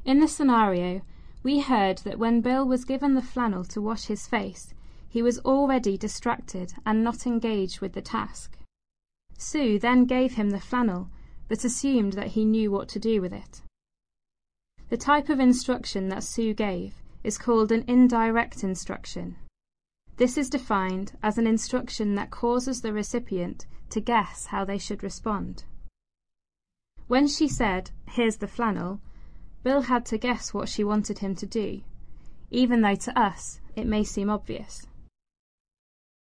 In the scenario, we heard that when Bill was given the flannel to wash his face, he was already distracted and not engaged with the task. Sue then gave him the flannel, but assumed that he knew what to do with it. The type of instruction that Sue gave is called an indirect instruction. This is defined as an instruction that causes the recipient to guess how they should respond. When she said, "Here's the flannel," Bill had to guess what she wanted him to do, even though to us it may seem obvious.